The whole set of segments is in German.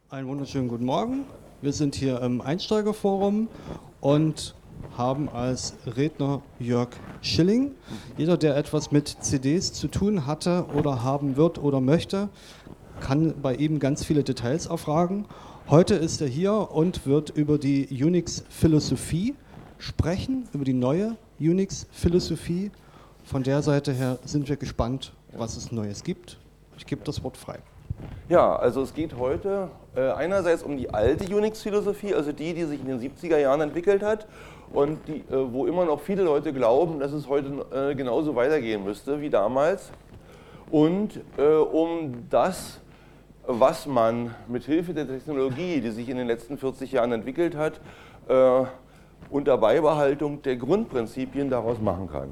Einen wunderschönen guten Morgen. Wir sind hier im Einsteigerforum und haben als Redner Jörg Schilling. Jeder, der etwas mit CDs zu tun hatte oder haben wird oder möchte, kann bei ihm ganz viele Details erfragen. Heute ist er hier und wird über die Unix-Philosophie sprechen, über die neue Unix-Philosophie. Von der Seite her sind wir gespannt, was es Neues gibt. Ich gebe das Wort frei. Ja, also es geht heute einerseits um die alte Unix-Philosophie, also die sich in den 70er Jahren entwickelt hat und die, wo immer noch viele Leute glauben, dass es heute genauso weitergehen müsste wie damals. Und um das, was man mit Hilfe der Technologie, die sich in den letzten 40 Jahren entwickelt hat, unter Beibehaltung der Grundprinzipien daraus machen kann.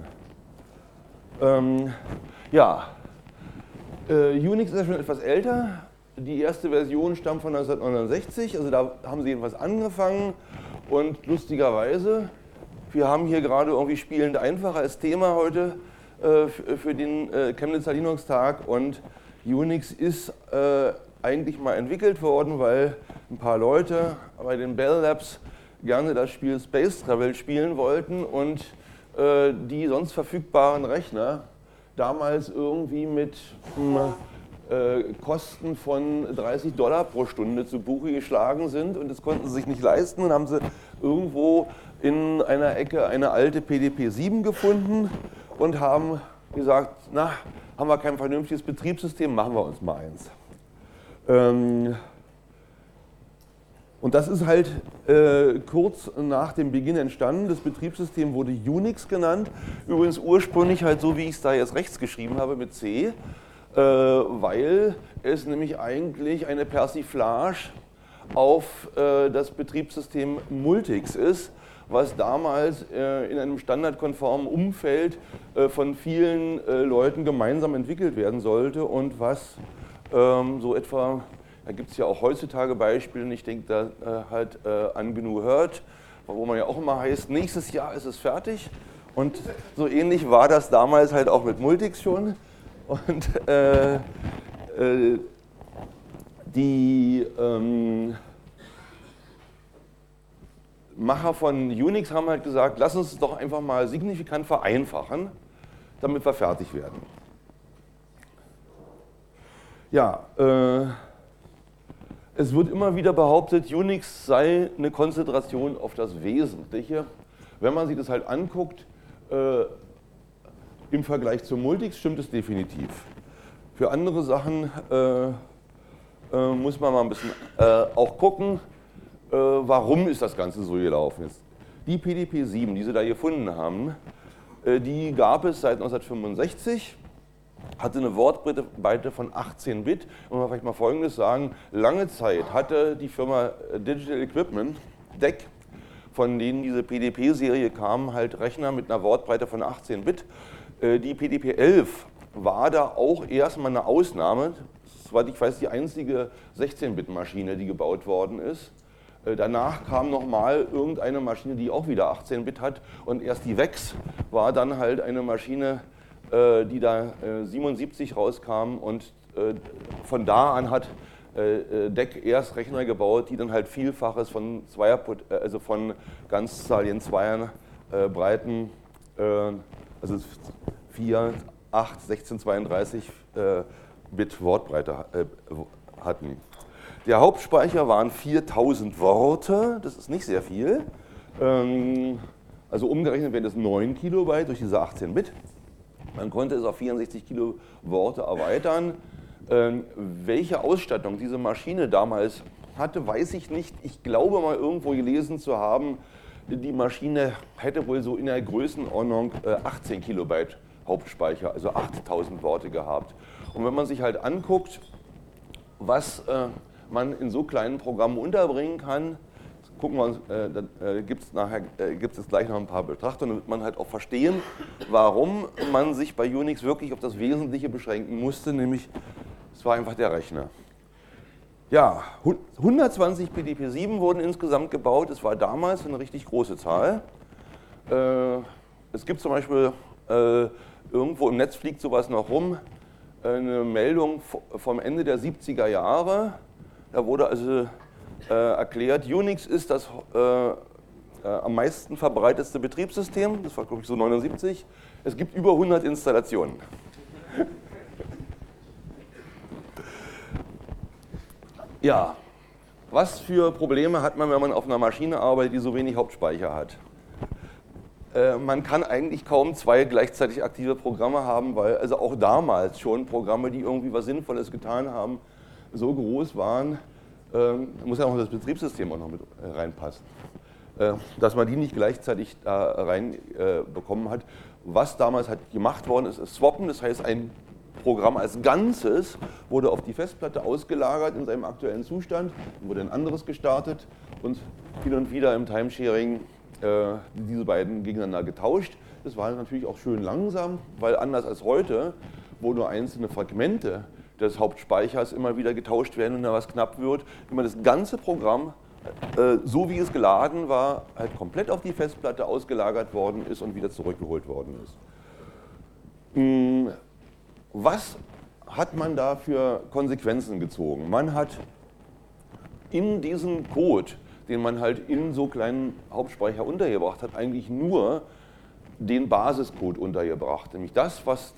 Unix ist ja schon etwas älter. Die erste Version stammt von 1969, also da haben sie jedenfalls angefangen. Und lustigerweise, wir haben hier gerade irgendwie spielend einfach als Thema heute für den Chemnitzer Linux-Tag. Und Unix ist eigentlich mal entwickelt worden, weil ein paar Leute bei den Bell Labs gerne das Spiel Space Travel spielen wollten und die sonst verfügbaren Rechner damals irgendwie mit Kosten von $30 pro Stunde zu Buche geschlagen sind und das konnten sie sich nicht leisten und haben sie irgendwo in einer Ecke eine alte PDP-7 gefunden und haben gesagt, na, haben wir kein vernünftiges Betriebssystem, machen wir uns mal eins. Und das ist halt kurz nach dem Beginn entstanden. Das Betriebssystem wurde Unix genannt. Übrigens ursprünglich halt so, wie ich es da jetzt rechts geschrieben habe mit C, weil es nämlich eigentlich eine Persiflage auf das Betriebssystem Multics ist, was damals in einem standardkonformen Umfeld von vielen Leuten gemeinsam entwickelt werden sollte und was so etwa, da gibt es ja auch heutzutage Beispiele, und ich denke da halt an GNU hört, wo man ja auch immer heißt, nächstes Jahr ist es fertig. Und so ähnlich war das damals halt auch mit Multics schon. Und die Macher von Unix haben halt gesagt, lass uns es doch einfach mal signifikant vereinfachen, damit wir fertig werden. Ja, es wird immer wieder behauptet, Unix sei eine Konzentration auf das Wesentliche. Wenn man sich das halt anguckt, im Vergleich zu Multics stimmt es definitiv. Für andere Sachen muss man mal ein bisschen auch gucken, warum ist das Ganze so gelaufen ist. Die PDP-7, die sie da gefunden haben, die gab es seit 1965. Hatte eine Wortbreite von 18 Bit. Und man vielleicht mal Folgendes sagen, lange Zeit hatte die Firma Digital Equipment, DEC, von denen diese PDP-Serie kam, halt Rechner mit einer Wortbreite von 18 Bit. Die PDP-11 war da auch erstmal eine Ausnahme. Soweit ich weiß, die einzige 16-Bit-Maschine, die gebaut worden ist. Danach kam nochmal irgendeine Maschine, die auch wieder 18 Bit hat. Und erst die VEX war dann halt eine Maschine, die da 77 rauskam und von da an hat DEC erst Rechner gebaut, die dann halt Vielfaches von also von ganzzahligen Zweiern Breiten, also 4, 8, 16, 32 Bit Wortbreite hatten. Der Hauptspeicher waren 4000 Worte, das ist nicht sehr viel, also umgerechnet wären das 9 Kilobyte durch diese 18 Bit. Man konnte es auf 64 Kiloworte erweitern. Welche Ausstattung diese Maschine damals hatte, weiß ich nicht. Ich glaube mal irgendwo gelesen zu haben, die Maschine hätte wohl so in der Größenordnung 18 Kilobyte Hauptspeicher, also 8000 Worte gehabt. Und wenn man sich halt anguckt, was man in so kleinen Programmen unterbringen kann, gucken wir uns, gibt es gleich noch ein paar Betrachtungen, damit man halt auch verstehen, warum man sich bei Unix wirklich auf das Wesentliche beschränken musste, nämlich es war einfach der Rechner. Ja, 120 PDP-7 wurden insgesamt gebaut, es war damals eine richtig große Zahl. Es gibt zum Beispiel, irgendwo im Netz fliegt sowas noch rum, eine Meldung vom Ende der 70er Jahre, Da wurde also erklärt, Unix ist das am meisten verbreitetste Betriebssystem, das war glaube ich so 79. Es gibt über 100 Installationen. Ja, was für Probleme hat man, wenn man auf einer Maschine arbeitet, die so wenig Hauptspeicher hat? Man kann eigentlich kaum zwei gleichzeitig aktive Programme haben, weil also auch damals schon Programme, die irgendwie was Sinnvolles getan haben, so groß waren, muss ja auch das Betriebssystem auch noch mit reinpassen, dass man die nicht gleichzeitig da rein bekommen hat. Was damals halt gemacht worden ist, ist Swappen, das heißt ein Programm als Ganzes wurde auf die Festplatte ausgelagert in seinem aktuellen Zustand, wurde ein anderes gestartet und hin und wieder im Timesharing diese beiden gegeneinander getauscht. Das war natürlich auch schön langsam, weil anders als heute, wo nur einzelne Fragmente des Hauptspeichers immer wieder getauscht werden, wenn da was knapp wird, immer das ganze Programm, so wie es geladen war, halt komplett auf die Festplatte ausgelagert worden ist und wieder zurückgeholt worden ist. Was hat man da für Konsequenzen gezogen? Man hat in diesen Code, den man halt in so kleinen Hauptspeicher untergebracht hat, eigentlich nur den Basiscode untergebracht, nämlich das, was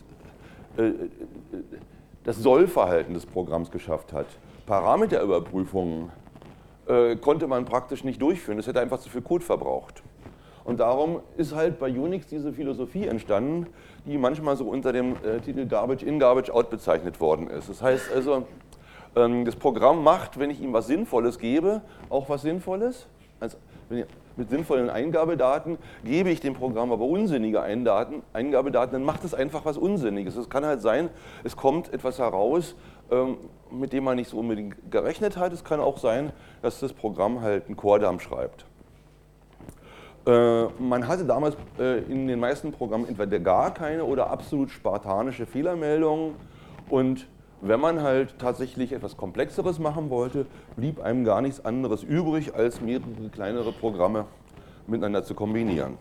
das Sollverhalten des Programms geschafft hat. Parameterüberprüfungen konnte man praktisch nicht durchführen, das hätte einfach zu viel Code verbraucht. Und darum ist halt bei Unix diese Philosophie entstanden, die manchmal so unter dem Titel Garbage in, Garbage out bezeichnet worden ist. Das heißt also, das Programm macht, wenn ich ihm was Sinnvolles gebe, auch was Sinnvolles. Also mit sinnvollen Eingabedaten gebe ich dem Programm aber unsinnige Eingabedaten, dann macht es einfach was Unsinniges. Es kann halt sein, es kommt etwas heraus, mit dem man nicht so unbedingt gerechnet hat. Es kann auch sein, dass das Programm halt einen Chordamm schreibt. Man hatte damals in den meisten Programmen entweder gar keine oder absolut spartanische Fehlermeldungen und wenn man halt tatsächlich etwas Komplexeres machen wollte, blieb einem gar nichts anderes übrig, als mehrere kleinere Programme miteinander zu kombinieren.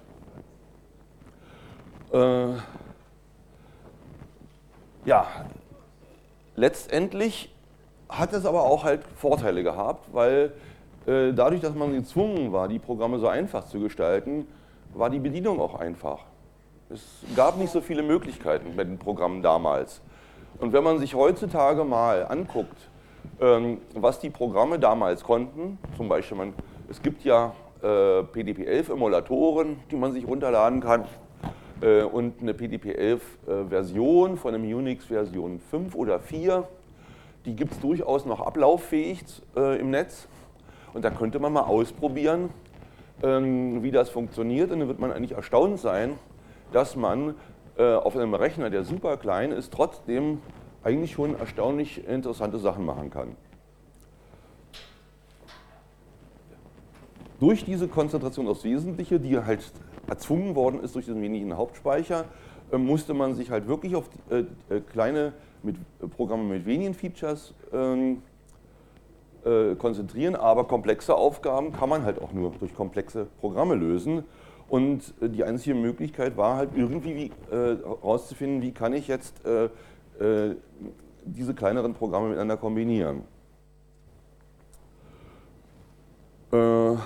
Ja, letztendlich hat es aber auch halt Vorteile gehabt, weil dadurch, dass man gezwungen war, die Programme so einfach zu gestalten, war die Bedienung auch einfach. Es gab nicht so viele Möglichkeiten bei den Programmen damals. Und wenn man sich heutzutage mal anguckt, was die Programme damals konnten, zum Beispiel, es gibt ja PDP-11-Emulatoren, die man sich runterladen kann, und eine PDP-11-Version von einem Unix Version 5 oder 4, die gibt es durchaus noch ablauffähig im Netz. Und da könnte man mal ausprobieren, wie das funktioniert. Und dann wird man eigentlich erstaunt sein, dass man auf einem Rechner, der super klein ist, trotzdem eigentlich schon erstaunlich interessante Sachen machen kann. Durch diese Konzentration aufs Wesentliche, die halt erzwungen worden ist durch den wenigen Hauptspeicher, musste man sich halt wirklich auf kleine Programme mit wenigen Features konzentrieren, aber komplexe Aufgaben kann man halt auch nur durch komplexe Programme lösen. Und die einzige Möglichkeit war halt irgendwie herauszufinden, wie kann ich jetzt diese kleineren Programme miteinander kombinieren. Wenn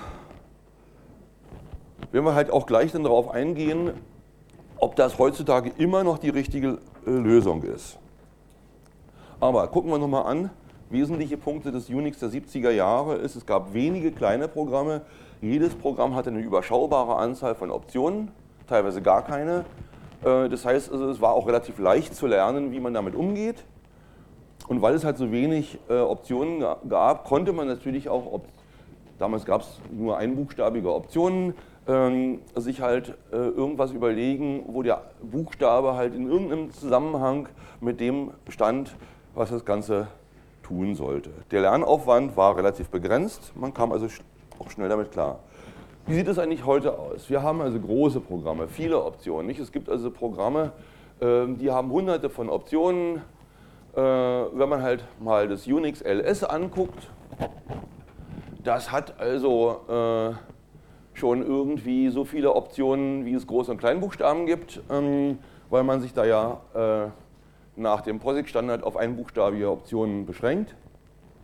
wir halt auch gleich dann darauf eingehen, ob das heutzutage immer noch die richtige Lösung ist. Aber gucken wir nochmal an, wesentliche Punkte des Unix der 70er Jahre ist, es gab wenige kleine Programme. Jedes Programm hatte eine überschaubare Anzahl von Optionen, teilweise gar keine. Das heißt, also, es war auch relativ leicht zu lernen, wie man damit umgeht. Und weil es halt so wenig Optionen gab, konnte man natürlich auch, damals gab es nur einbuchstabige Optionen, sich halt irgendwas überlegen, wo der Buchstabe halt in irgendeinem Zusammenhang mit dem stand, was das Ganze tun sollte. Der Lernaufwand war relativ begrenzt, man kam also auch schnell damit klar. Wie sieht es eigentlich heute aus? Wir haben also große Programme, viele Optionen. Nicht? Es gibt also Programme, die haben hunderte von Optionen. Wenn man halt mal das Unix LS anguckt, das hat also schon irgendwie so viele Optionen, wie es Groß- und Kleinbuchstaben gibt, weil man sich da ja nach dem POSIX-Standard auf einbuchstabige Optionen beschränkt.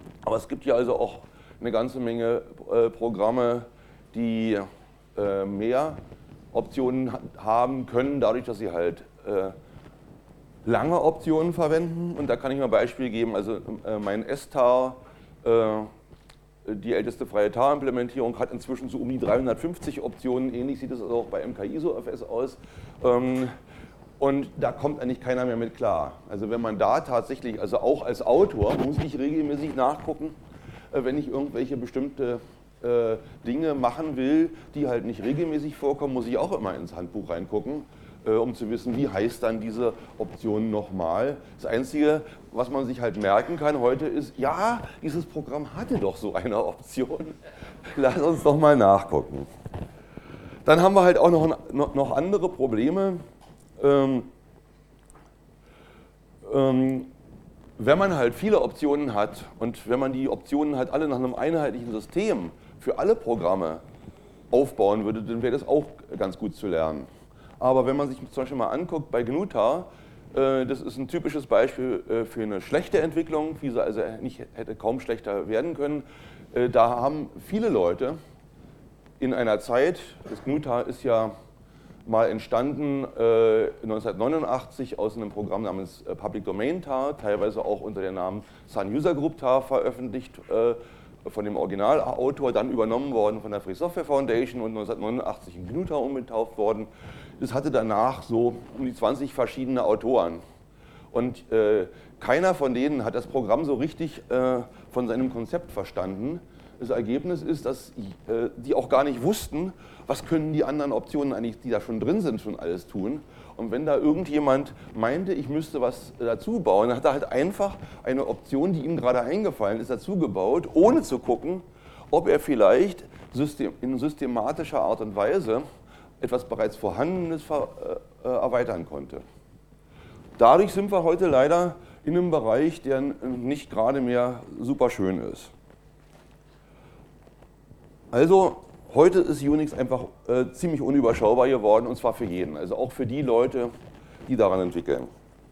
Aber es gibt ja also auch eine ganze Menge Programme, die mehr Optionen haben können, dadurch, dass sie halt lange Optionen verwenden. Und da kann ich mal ein Beispiel geben. Also mein STAR, die älteste freie TAR-Implementierung, hat inzwischen so um die 350 Optionen. Ähnlich sieht es auch bei MKISO-FS aus. Und da kommt eigentlich keiner mehr mit klar. Also wenn man da tatsächlich, also auch als Autor, muss ich regelmäßig nachgucken, wenn ich irgendwelche bestimmte Dinge machen will, die halt nicht regelmäßig vorkommen, muss ich auch immer ins Handbuch reingucken, um zu wissen, wie heißt dann diese Option nochmal. Das Einzige, was man sich halt merken kann heute ist, ja, dieses Programm hatte doch so eine Option. Lass uns doch mal nachgucken. Dann haben wir halt auch noch andere Probleme. Wenn man halt viele Optionen hat und wenn man die Optionen halt alle nach einem einheitlichen System für alle Programme aufbauen würde, dann wäre das auch ganz gut zu lernen. Aber wenn man sich zum Beispiel mal anguckt bei GNU-TAR, das ist ein typisches Beispiel für eine schlechte Entwicklung, wie sie also hätte kaum schlechter werden können. Da haben viele Leute in einer Zeit, das GNU-TAR ist ja mal entstanden 1989 aus einem Programm namens Public Domain TAR, teilweise auch unter dem Namen Sun User Group TAR veröffentlicht von dem Originalautor, dann übernommen worden von der Free Software Foundation und 1989 in GNU-TAR umgetauft worden. Das hatte danach so um die 20 verschiedene Autoren. Und keiner von denen hat das Programm so richtig von seinem Konzept verstanden. Das Ergebnis ist, dass die auch gar nicht wussten, was können die anderen Optionen eigentlich, die da schon drin sind, schon alles tun. Und wenn da irgendjemand meinte, ich müsste was dazu bauen, dann hat er halt einfach eine Option, die ihm gerade eingefallen ist, dazu gebaut, ohne zu gucken, ob er vielleicht in systematischer Art und Weise etwas bereits Vorhandenes erweitern konnte. Dadurch sind wir heute leider in einem Bereich, der nicht gerade mehr super schön ist. Also heute ist Unix einfach ziemlich unüberschaubar geworden, und zwar für jeden, also auch für die Leute, die daran entwickeln.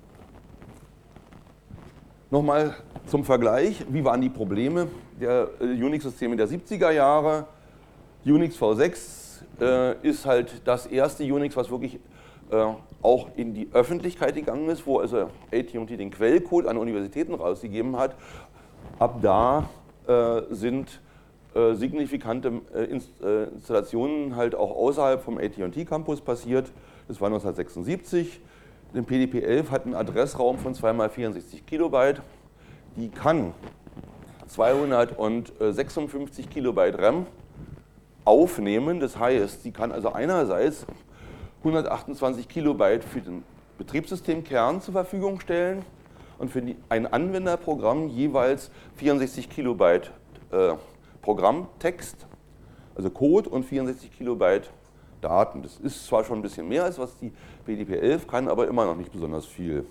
Nochmal zum Vergleich, wie waren die Probleme der Unix-Systeme der 70er Jahre? Unix V6 ist halt das erste Unix, was wirklich auch in die Öffentlichkeit gegangen ist, wo also AT&T den Quellcode an Universitäten rausgegeben hat. Ab da sind signifikante Installationen halt auch außerhalb vom AT&T Campus passiert. Das war 1976. Den PDP-11 hat einen Adressraum von 2x64 Kilobyte. Die kann 256 Kilobyte RAM aufnehmen. Das heißt, sie kann also einerseits 128 Kilobyte für den Betriebssystemkern zur Verfügung stellen und für ein Anwenderprogramm jeweils 64 Kilobyte Programmtext, also Code, und 64 Kilobyte Daten. Das ist zwar schon ein bisschen mehr, als was die PDP-11 kann, aber immer noch nicht besonders viel.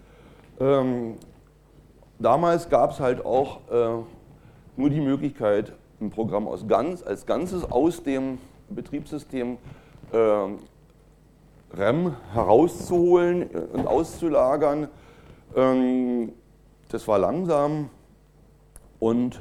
Damals gab es halt auch nur die Möglichkeit, ein Programm als Ganzes aus dem Betriebssystem RAM herauszuholen und auszulagern. Das war langsam und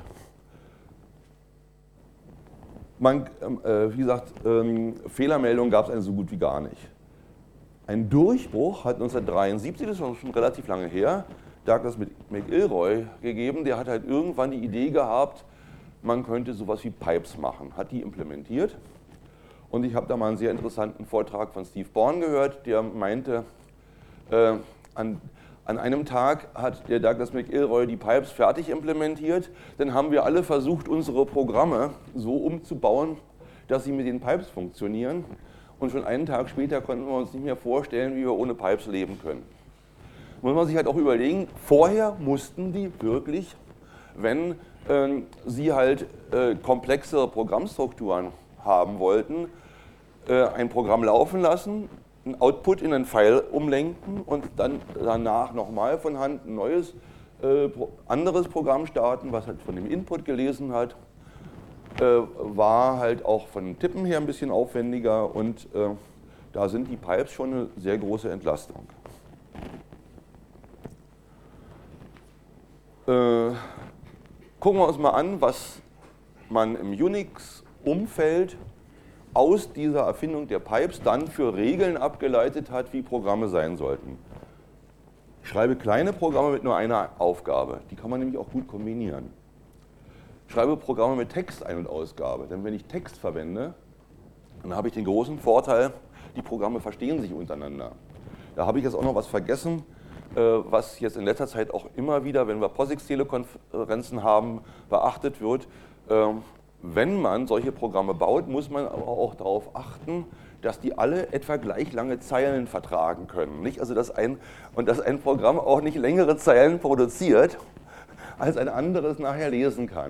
wie gesagt, Fehlermeldungen gab es eine so gut wie gar nicht. Ein Durchbruch hat 1973, das ist schon relativ lange her, Douglas McIlroy gegeben. Der hat halt irgendwann die Idee gehabt, man könnte sowas wie Pipes machen, hat die implementiert. Und ich habe da mal einen sehr interessanten Vortrag von Steve Bourne gehört, der meinte, an einem Tag hat der Douglas McIlroy die Pipes fertig implementiert. Dann haben wir alle versucht, unsere Programme so umzubauen, dass sie mit den Pipes funktionieren. Und schon einen Tag später konnten wir uns nicht mehr vorstellen, wie wir ohne Pipes leben können. Muss man sich halt auch überlegen, vorher mussten die wirklich, wenn sie halt komplexere Programmstrukturen haben wollten, ein Programm laufen lassen, einen Output in einen File umlenken und dann danach nochmal von Hand ein neues, anderes Programm starten, was halt von dem Input gelesen hat. War halt auch von Tippen her ein bisschen aufwendiger und da sind die Pipes schon eine sehr große Entlastung. gucken wir uns mal an, was man im Unix-Umfeld aus dieser Erfindung der Pipes dann für Regeln abgeleitet hat, wie Programme sein sollten. Ich schreibe kleine Programme mit nur einer Aufgabe. Die kann man nämlich auch gut kombinieren. Ich schreibe Programme mit Textein- und Ausgabe. Denn wenn ich Text verwende, dann habe ich den großen Vorteil, die Programme verstehen sich untereinander. Da habe ich jetzt auch noch was vergessen, was jetzt in letzter Zeit auch immer wieder, wenn wir POSIX-Telekonferenzen haben, beachtet wird. Wenn man solche Programme baut, muss man aber auch darauf achten, dass die alle etwa gleich lange Zeilen vertragen können. Nicht? Also dass ein Programm auch nicht längere Zeilen produziert, als ein anderes nachher lesen kann.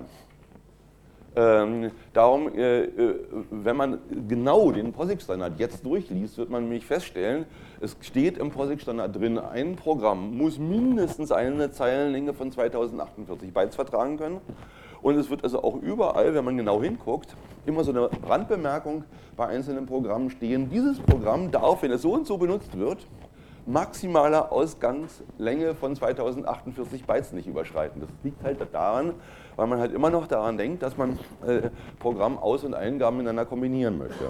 Darum, wenn man genau den POSIX-Standard jetzt durchliest, wird man nämlich feststellen, es steht im POSIX-Standard drin, ein Programm muss mindestens eine Zeilenlänge von 2048 Bytes vertragen können. Und es wird also auch überall, wenn man genau hinguckt, immer so eine Randbemerkung bei einzelnen Programmen stehen. Dieses Programm darf, wenn es so und so benutzt wird, maximale Ausgangslänge von 2048 Bytes nicht überschreiten. Das liegt halt daran, weil man halt immer noch daran denkt, dass man Programmaus- und Eingaben miteinander kombinieren möchte.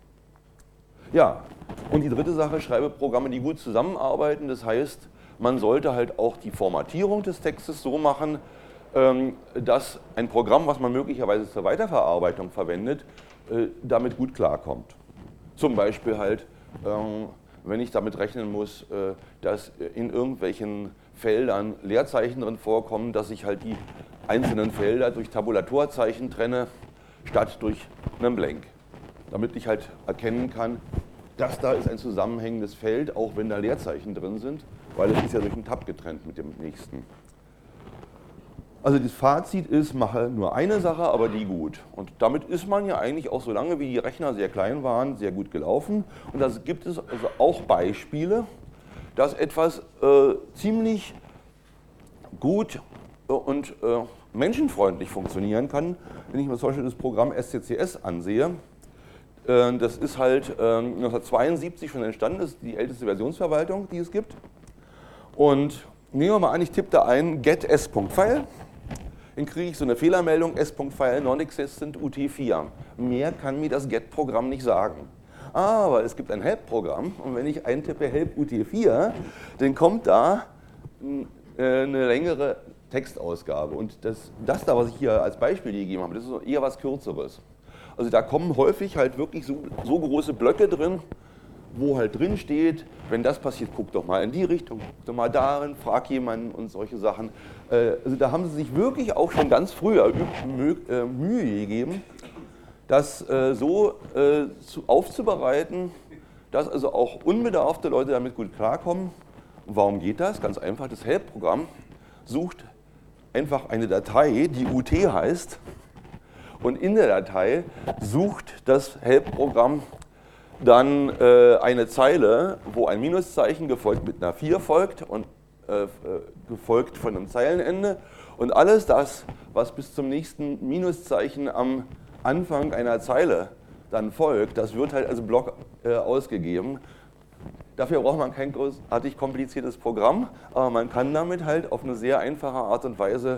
Ja, und die dritte Sache, schreibe Programme, die gut zusammenarbeiten. Das heißt, man sollte halt auch die Formatierung des Textes so machen, dass ein Programm, was man möglicherweise zur Weiterverarbeitung verwendet, damit gut klarkommt. Zum Beispiel halt, wenn ich damit rechnen muss, dass in irgendwelchen Feldern Leerzeichen drin vorkommen, dass ich halt die einzelnen Felder durch Tabulatorzeichen trenne, statt durch einen Blank. Damit ich halt erkennen kann, das da ist ein zusammenhängendes Feld, auch wenn da Leerzeichen drin sind, weil es ist ja durch einen Tab getrennt mit dem nächsten. Also das Fazit ist, mache nur eine Sache, aber die gut. Und damit ist man ja eigentlich auch, solange wie die Rechner sehr klein waren, sehr gut gelaufen. Und da gibt es also auch Beispiele, dass etwas ziemlich gut und menschenfreundlich funktionieren kann. Wenn ich mir zum Beispiel das Programm SCCS ansehe, das ist halt 1972 schon entstanden, das ist die älteste Versionsverwaltung, die es gibt. Und nehmen wir mal an, ich tippe da ein get s.file. Dann kriege ich so eine Fehlermeldung, s.file non-existent UT4. Mehr kann mir das get-Programm nicht sagen. Aber es gibt ein help-Programm und wenn ich eintippe help UT4, dann kommt da eine längere Textausgabe. Und das da, was ich hier als Beispiel gegeben habe, das ist eher was Kürzeres. Also da kommen häufig halt wirklich so große Blöcke drin, wo halt drin steht, wenn das passiert, guck doch mal in die Richtung, guck doch mal darin, frag jemanden und solche Sachen. Also da haben sie sich wirklich auch schon ganz früher Mühe gegeben, das so aufzubereiten, dass also auch unbedarfte Leute damit gut klarkommen. Und warum geht das? Ganz einfach, das Help-Programm sucht einfach eine Datei, die UT heißt, und in der Datei sucht das Help-Programm dann eine Zeile, wo ein Minuszeichen gefolgt mit einer 4 folgt und gefolgt von einem Zeilenende. Und alles das, was bis zum nächsten Minuszeichen am Anfang einer Zeile dann folgt, das wird halt als Block ausgegeben. Dafür braucht man kein großartig kompliziertes Programm, aber man kann damit halt auf eine sehr einfache Art und Weise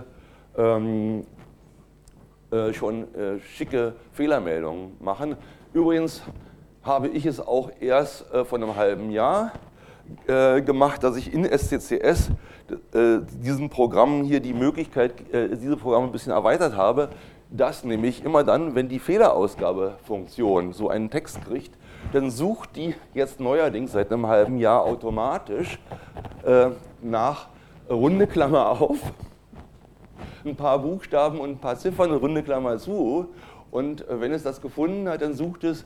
schon schicke Fehlermeldungen machen. Übrigens habe ich es auch erst vor einem halben Jahr gemacht, dass ich in SCCS diesen Programmen hier die Möglichkeit, diese Programme ein bisschen erweitert habe, dass nämlich immer dann, wenn die Fehlerausgabefunktion so einen Text kriegt, dann sucht die jetzt neuerdings seit einem halben Jahr automatisch nach runde Klammer auf, ein paar Buchstaben und ein paar Ziffern, eine runde Klammer zu. Und wenn es das gefunden hat, dann sucht es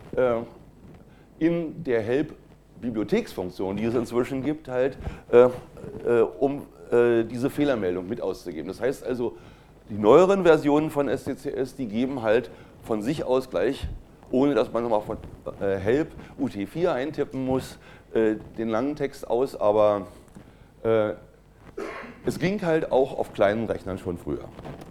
in der Help-Bibliotheksfunktion, die es inzwischen gibt, halt, um diese Fehlermeldung mit auszugeben. Das heißt also, die neueren Versionen von SCCS, die geben halt von sich aus gleich, ohne dass man nochmal von Help UT4 eintippen muss, den langen Text aus, aber es ging halt auch auf kleinen Rechnern schon früher.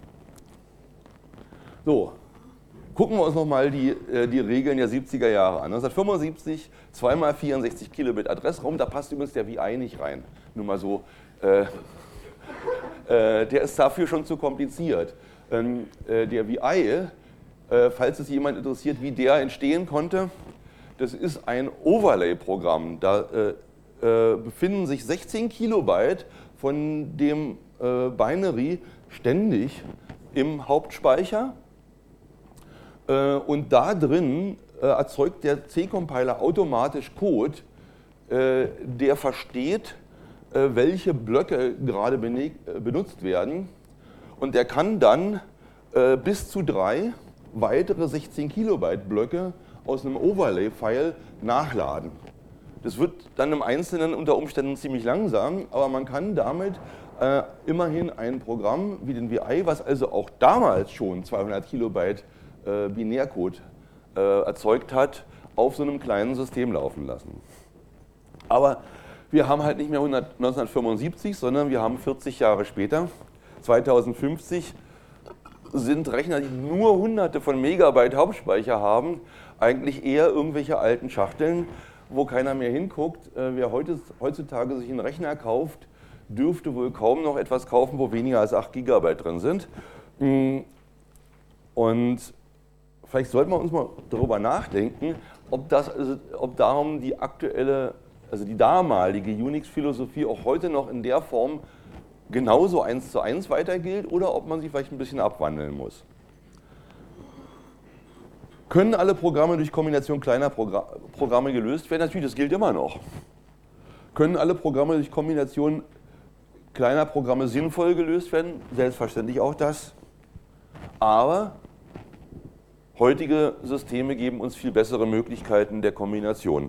So, gucken wir uns nochmal die Regeln der 70er Jahre an. 1975, 2x64 Kilobit Adressraum, da passt übrigens der VI nicht rein. Nur mal so der ist dafür schon zu kompliziert. Der VI, falls es jemand interessiert, wie der entstehen konnte, das ist ein Overlay-Programm. Da befinden sich 16 Kilobyte von dem Binary ständig im Hauptspeicher. Und da drin erzeugt der C-Compiler automatisch Code, der versteht, welche Blöcke gerade benutzt werden. Und der kann dann bis zu 3 weitere 16 Kilobyte Blöcke aus einem Overlay-File nachladen. Das wird dann im Einzelnen unter Umständen ziemlich langsam, aber man kann damit immerhin ein Programm wie den VI, was also auch damals schon 200 Kilobyte Binärcode erzeugt hat, auf so einem kleinen System laufen lassen. Aber wir haben halt nicht mehr 1975, sondern wir haben 40 Jahre später, 2050, sind Rechner, die nur hunderte von Megabyte Hauptspeicher haben, eigentlich eher irgendwelche alten Schachteln, wo keiner mehr hinguckt. Wer heutzutage sich einen Rechner kauft, dürfte wohl kaum noch etwas kaufen, wo weniger als 8 Gigabyte drin sind. Und vielleicht sollten wir uns mal darüber nachdenken, ob darum die aktuelle, also die damalige Unix-Philosophie auch heute noch in der Form genauso 1:1 weiter gilt oder ob man sie vielleicht ein bisschen abwandeln muss. Können alle Programme durch Kombination kleiner Programme gelöst werden? Natürlich, das gilt immer noch. Können alle Programme durch Kombination kleiner Programme sinnvoll gelöst werden? Selbstverständlich auch das. Aber heutige Systeme geben uns viel bessere Möglichkeiten der Kombination.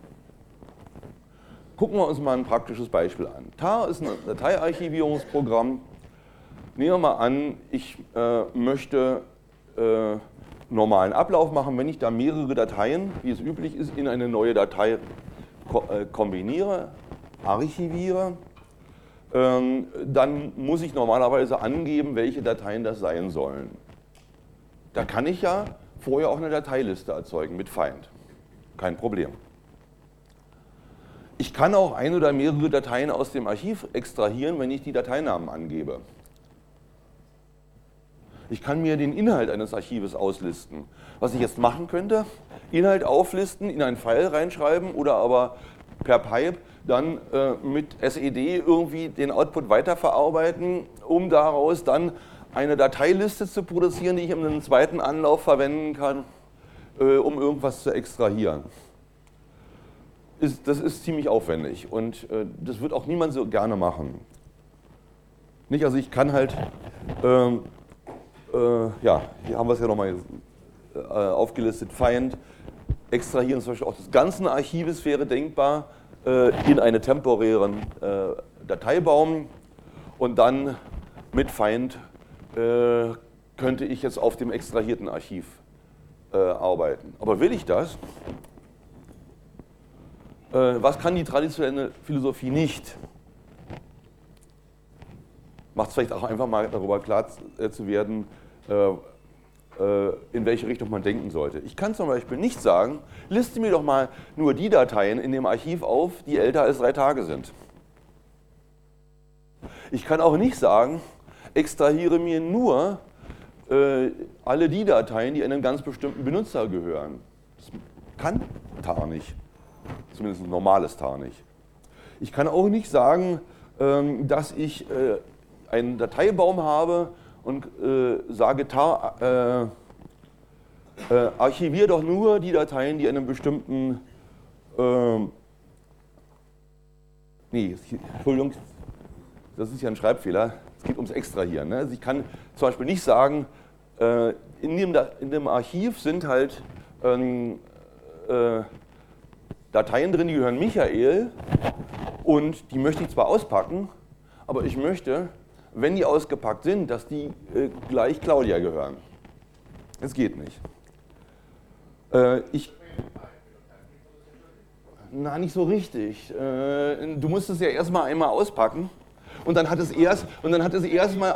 Gucken wir uns mal ein praktisches Beispiel an. tar ist ein Dateiarchivierungsprogramm. Nehmen wir mal an, ich möchte normalen Ablauf machen, wenn ich da mehrere Dateien, wie es üblich ist, in eine neue Datei kombiniere, archiviere, dann muss ich normalerweise angeben, welche Dateien das sein sollen. Da kann ich ja vorher auch eine Dateiliste erzeugen mit Find. Kein Problem. Ich kann auch ein oder mehrere Dateien aus dem Archiv extrahieren, wenn ich die Dateinamen angebe. Ich kann mir den Inhalt eines Archives auslisten. Was ich jetzt machen könnte, Inhalt auflisten, in ein File reinschreiben oder aber per Pipe dann mit SED irgendwie den Output weiterverarbeiten, um daraus dann eine Dateiliste zu produzieren, die ich in einem zweiten Anlauf verwenden kann, um irgendwas zu extrahieren. Das ist ziemlich aufwendig und das wird auch niemand so gerne machen. Nicht, also ich kann halt, ja, hier haben wir es ja nochmal aufgelistet, Find, extrahieren zum Beispiel auch des ganzen Archives wäre denkbar in einen temporären Dateibaum und dann mit Find könnte ich jetzt auf dem extrahierten Archiv arbeiten. Aber will ich das? Was kann die traditionelle Philosophie nicht? Macht es vielleicht auch einfach mal darüber klar zu werden, in welche Richtung man denken sollte. Ich kann zum Beispiel nicht sagen, liste mir doch mal nur die Dateien in dem Archiv auf, die älter als 3 Tage sind. Ich kann auch nicht sagen, extrahiere mir nur alle die Dateien, die einem ganz bestimmten Benutzer gehören. Das kann tar nicht. Zumindest ein normales tar nicht. Ich kann auch nicht sagen, dass ich einen Dateibaum habe und sage, tar, archiviere doch nur die Dateien, die einem bestimmten, nee, Entschuldigung, das ist ja ein Schreibfehler, es geht ums Extrahieren. Ne? Also ich kann zum Beispiel nicht sagen, in dem Archiv sind halt Dateien drin, die gehören Michael und die möchte ich zwar auspacken, aber ich möchte, wenn die ausgepackt sind, dass die gleich Claudia gehören. Das geht nicht. Na, nicht so richtig. Du musst es ja erstmal einmal auspacken und dann hat es erstmal.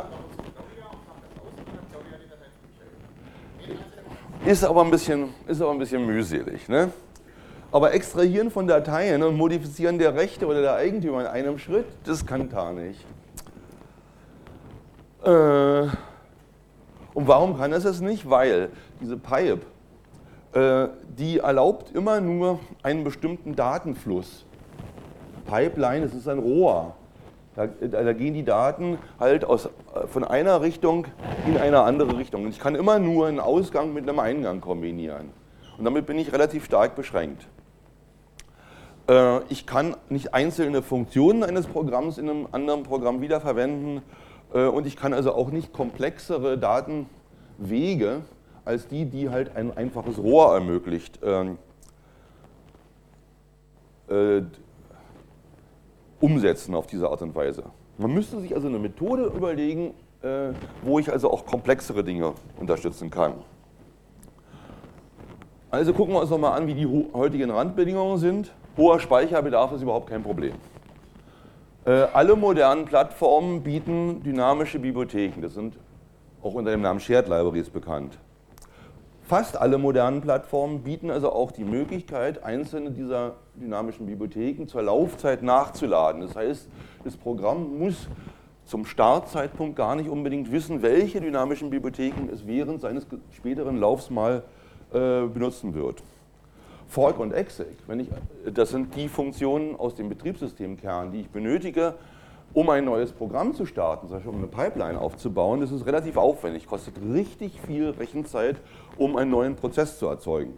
Ist aber ein bisschen mühselig. Ne? Aber extrahieren von Dateien und modifizieren der Rechte oder der Eigentümer in einem Schritt, das kann tar nicht. Und warum kann es das nicht? Weil diese Pipe, die erlaubt immer nur einen bestimmten Datenfluss. Pipeline, das ist ein Rohr. Da gehen die Daten halt von einer Richtung in eine andere Richtung. Und ich kann immer nur einen Ausgang mit einem Eingang kombinieren. Und damit bin ich relativ stark beschränkt. Ich kann nicht einzelne Funktionen eines Programms in einem anderen Programm wiederverwenden. Und ich kann also auch nicht komplexere Datenwege als die halt ein einfaches Rohr ermöglicht, umsetzen auf diese Art und Weise. Man müsste sich also eine Methode überlegen, wo ich also auch komplexere Dinge unterstützen kann. Also gucken wir uns nochmal an, wie die heutigen Randbedingungen sind. Hoher Speicherbedarf ist überhaupt kein Problem. Alle modernen Plattformen bieten dynamische Bibliotheken. Das sind auch unter dem Namen Shared Libraries bekannt. Fast alle modernen Plattformen bieten also auch die Möglichkeit, einzelne dieser dynamischen Bibliotheken zur Laufzeit nachzuladen. Das heißt, das Programm muss zum Startzeitpunkt gar nicht unbedingt wissen, welche dynamischen Bibliotheken es während seines späteren Laufs mal benutzen wird. Fork und Exec, das sind die Funktionen aus dem Betriebssystemkern, die ich benötige, um ein neues Programm zu starten, zum Beispiel um eine Pipeline aufzubauen. Das ist relativ aufwendig, kostet richtig viel Rechenzeit, um einen neuen Prozess zu erzeugen.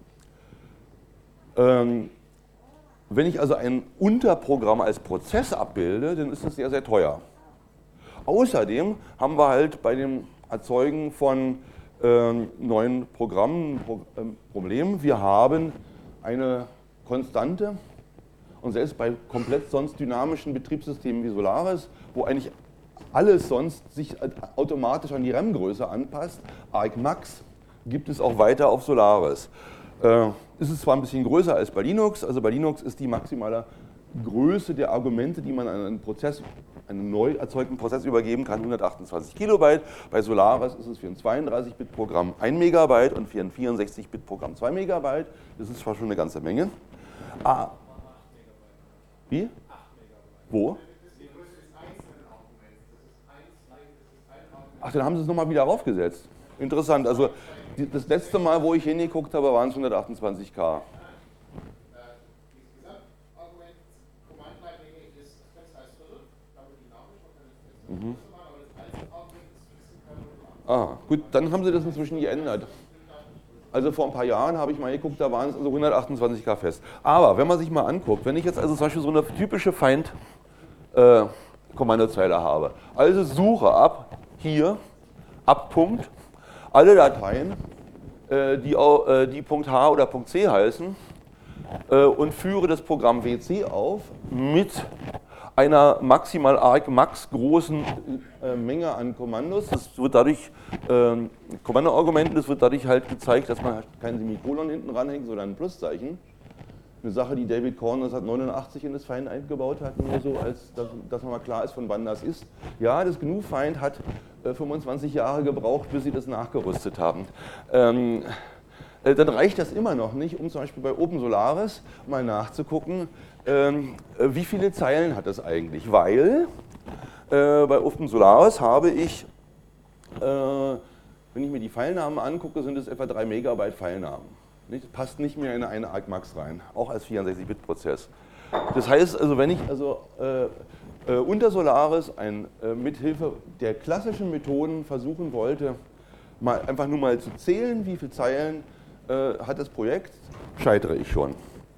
Wenn ich also ein Unterprogramm als Prozess abbilde, dann ist das sehr, sehr teuer. Außerdem haben wir halt bei dem Erzeugen von neuen Programmen ein Problem. Wir haben eine Konstante und selbst bei komplett sonst dynamischen Betriebssystemen wie Solaris, wo eigentlich alles sonst sich automatisch an die RAM-Größe anpasst, argmax, gibt es auch weiter auf Solaris. Ist es zwar ein bisschen größer als bei Linux, also bei Linux ist die maximale Größe der Argumente, die man an einen neu erzeugten Prozess übergeben kann, 128 Kilobyte. Bei Solaris ist es für ein 32-Bit-Programm 1 Megabyte und für ein 64-Bit-Programm 2 Megabyte. Das ist zwar schon eine ganze Menge. Wie? 8 Megabyte. Wo? Ach, dann haben sie es nochmal wieder raufgesetzt. Interessant. Also das letzte Mal, wo ich hingeguckt habe, waren es 128K. Ah, gut, dann haben sie das inzwischen geändert. Also vor ein paar Jahren habe ich mal geguckt, da waren es also 128K fest. Aber wenn man sich mal anguckt, wenn ich jetzt also zum Beispiel so eine typische Find-Kommandozeile habe, also suche ab hier, ab Punkt, alle Dateien, die Punkt H oder Punkt C heißen und führe das Programm WC auf mit einer maximal argmax großen Menge an Kommandos. Das wird dadurch, Kommandoargumenten, das wird dadurch halt gezeigt, dass man kein Semikolon hinten ranhängt, sondern ein Pluszeichen. Eine Sache, die David Korn 1989 in das Find eingebaut hat, nur so, dass man mal klar ist, von wann das ist. Ja, das GNU Find hat 25 Jahre gebraucht, bis sie das nachgerüstet haben. Dann reicht das immer noch nicht, um zum Beispiel bei OpenSolaris mal nachzugucken, wie viele Zeilen hat das eigentlich? Weil bei OpenSolaris habe ich, wenn ich mir die Pfeilnamen angucke, sind es etwa 3 Megabyte Pfeilnamen. Das passt nicht mehr in eine argmax rein, auch als 64-Bit-Prozess. Das heißt also, wenn ich unter Solaris mithilfe der klassischen Methoden versuchen wollte, einfach nur mal zu zählen, wie viele Zeilen hat das Projekt, scheitere ich schon.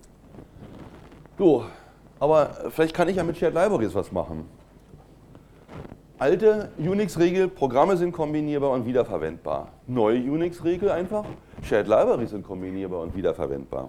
So, aber vielleicht kann ich ja mit Shared Libraries was machen. Alte Unix-Regel, Programme sind kombinierbar und wiederverwendbar. Neue Unix-Regel einfach, Shared Libraries sind kombinierbar und wiederverwendbar.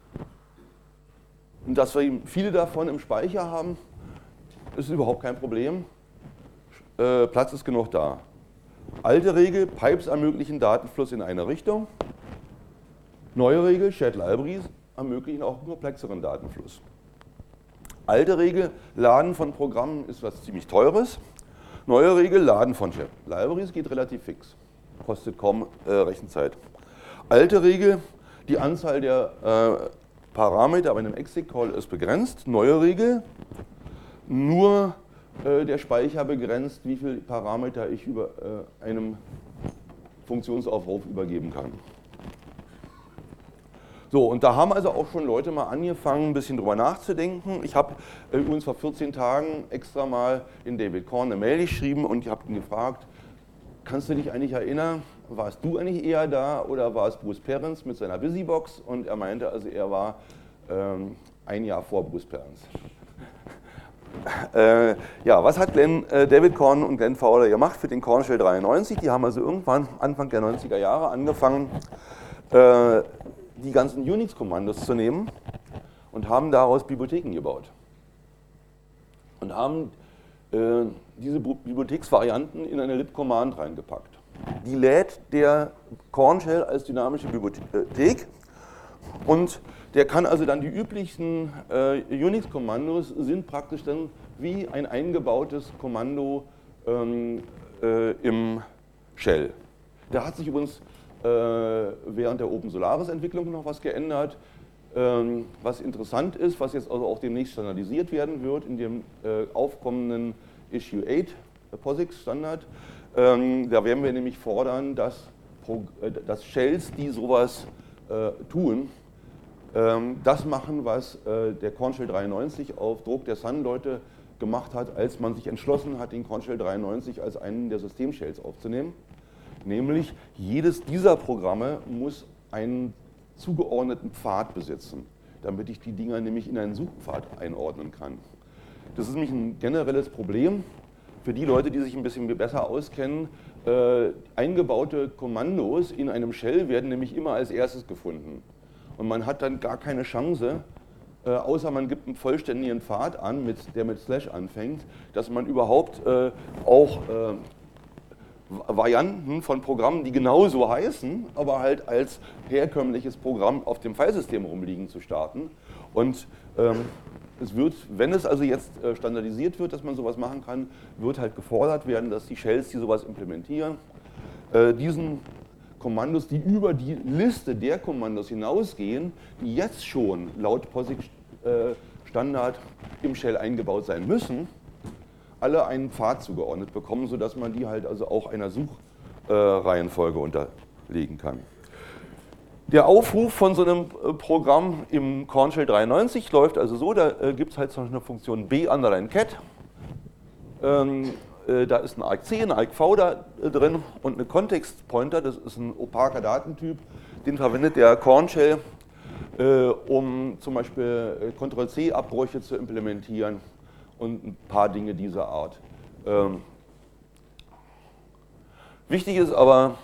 Und dass wir viele davon im Speicher haben, ist überhaupt kein Problem. Platz ist genug da. Alte Regel, Pipes ermöglichen Datenfluss in eine Richtung. Neue Regel, Shared Libraries ermöglichen auch einen komplexeren Datenfluss. Alte Regel, Laden von Programmen ist was ziemlich Teures. Neue Regel, Laden von Shared Libraries geht relativ fix. Kostet kaum Rechenzeit. Alte Regel, die Anzahl der Parameter bei einem Exec-Call ist begrenzt. Neue Regel, nur der Speicher begrenzt, wie viele Parameter ich über einem Funktionsaufruf übergeben kann. So, und da haben also auch schon Leute mal angefangen, ein bisschen drüber nachzudenken. Ich habe übrigens vor 14 Tagen extra mal in David Korn eine Mail geschrieben und ich habe ihn gefragt, kannst du dich eigentlich erinnern, warst du eigentlich eher da oder war es Bruce Perens mit seiner Busybox? Und er meinte, also er war ein Jahr vor Bruce Perens. Ja, was hat David Korn und Glenn Fowler gemacht für den Korn Shell 93? Die haben also irgendwann Anfang der 90er Jahre angefangen, die ganzen Unix-Kommandos zu nehmen und haben daraus Bibliotheken gebaut. Und haben diese Bibliotheksvarianten in eine lib-Command reingepackt. Die lädt der Korn Shell als dynamische Bibliothek und der kann also dann die üblichen Unix-Kommandos sind praktisch dann wie ein eingebautes Kommando im Shell. Da hat sich übrigens während der OpenSolaris-Entwicklung noch was geändert, was interessant ist, was jetzt also auch demnächst standardisiert werden wird in dem aufkommenden Issue 8 POSIX-Standard. Da werden wir nämlich fordern, dass Shells, die sowas tun, das machen, was der Korn Shell 93 auf Druck der Sun-Leute gemacht hat, als man sich entschlossen hat, den Korn Shell 93 als einen der System-Shells aufzunehmen. Nämlich, jedes dieser Programme muss einen zugeordneten Pfad besitzen, damit ich die Dinger nämlich in einen Suchpfad einordnen kann. Das ist nämlich ein generelles Problem für die Leute, die sich ein bisschen besser auskennen. Eingebaute Kommandos in einem Shell werden nämlich immer als erstes gefunden. Und man hat dann gar keine Chance, außer man gibt einen vollständigen Pfad an, der mit Slash anfängt, dass man überhaupt auch Varianten von Programmen, die genauso heißen, aber halt als herkömmliches Programm auf dem Filesystem rumliegen, zu starten. Und es wird, wenn es also jetzt standardisiert wird, dass man sowas machen kann, wird halt gefordert werden, dass die Shells, die sowas implementieren, diesen Kommandos, die über die Liste der Kommandos hinausgehen, die jetzt schon laut POSIX-Standard im Shell eingebaut sein müssen, alle einen Pfad zugeordnet bekommen, sodass man die halt also auch einer Suchreihenfolge unterlegen kann. Der Aufruf von so einem Programm im Korn Shell 93 läuft also so, da gibt es halt zum Beispiel eine Funktion b_cat. Da ist ein argc, ein argv da drin und eine Context-Pointer, das ist ein opaker Datentyp, den verwendet der Korn Shell, um zum Beispiel Ctrl-C-Abbrüche zu implementieren und ein paar Dinge dieser Art. Wichtig ist aber,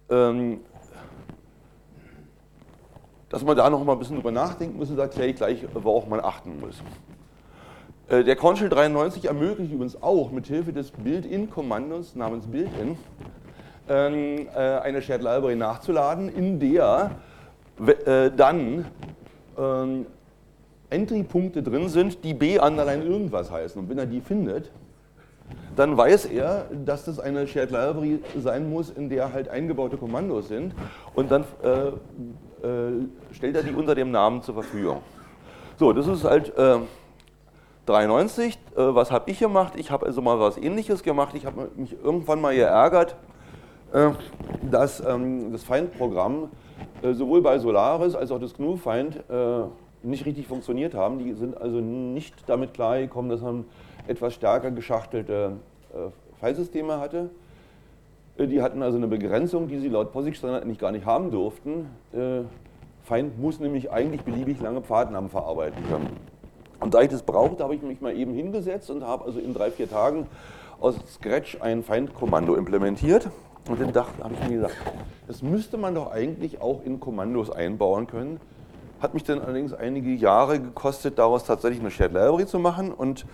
dass man da noch mal ein bisschen drüber nachdenken muss, da erkläre ich gleich, worauf man achten muss. Der Korn Shell 93 ermöglicht übrigens auch mit Hilfe des Built-in-Kommandos namens Built-in eine Shared Library nachzuladen, in der dann Entry-Punkte drin sind, die b_ irgendwas heißen. Und wenn er die findet, dann weiß er, dass das eine Shared Library sein muss, in der halt eingebaute Kommandos sind. Und dann stellt er die unter dem Namen zur Verfügung. So, das ist halt 93. Was habe ich gemacht? Ich habe also mal was Ähnliches gemacht. Ich habe mich irgendwann mal geärgert, dass das Find-Programm sowohl bei Solaris als auch das GNU-Find nicht richtig funktioniert haben. Die sind also nicht damit klargekommen, dass man etwas stärker geschachtelte Filesysteme hatte. Die hatten also eine Begrenzung, die sie laut POSIX-Standard eigentlich gar nicht haben durften. Find muss nämlich eigentlich beliebig lange Pfadnamen verarbeiten können. Und da ich das brauchte, habe ich mich mal eben hingesetzt und habe also in 3-4 Tagen aus Scratch ein Find-Kommando implementiert. Und dann habe ich mir gesagt, das müsste man doch eigentlich auch in Kommandos einbauen können. Hat mich dann allerdings einige Jahre gekostet, daraus tatsächlich eine Shared Library zu machen. Und